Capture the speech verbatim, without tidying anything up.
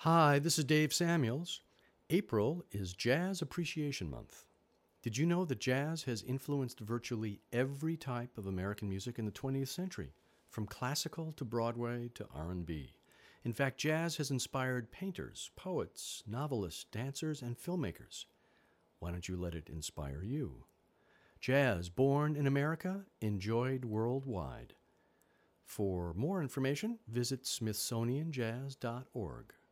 Hi, this is Dave Samuels. April is Jazz Appreciation Month. Did you know that jazz has influenced virtually every type of American music in the twentieth century, from classical to Broadway to R and B? In fact, jazz has inspired painters, poets, novelists, dancers, and filmmakers. Why don't you let it inspire you? Jazz, born in America, enjoyed worldwide. For more information, visit smithsonian jazz dot org.